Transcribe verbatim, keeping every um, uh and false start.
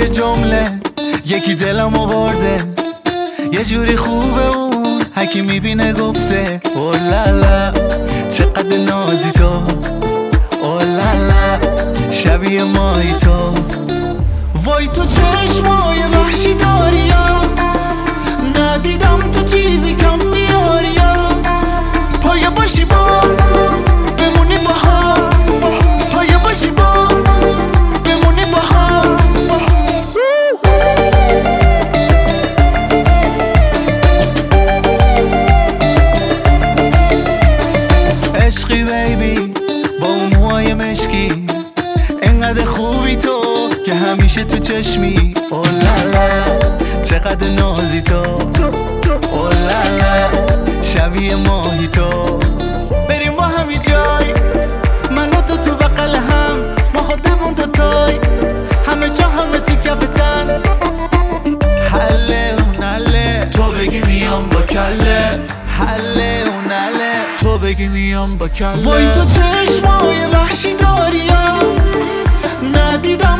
یه جمله یکی دلم آورده، یه جوری خوبه اون هکی میبینه گفته اولالا چقدر نازی تو، اولالا شبیه مایی تو. وای تو چشمای وحشی داری یا ندیدم تو چیزی کم میاری یا پایه باشی با بمونی با هم، پایه باشی با بمونی با هم. عشقی بیبی با اون موهای مشکی، انقدر خوبی تو که همیشه تو چشمی. اولالا چقدر نازی تو، اولالا شبیه ماهی تو. بریم با همی جای من و تو تو بقل هم، ما خودمون دو تای همه جا همه تو کفتن. حله اون حله تو بگی میام با کله، حله اون حله تو بگی میام با کله. وای تو چشمای وحشی داری یا ندیدم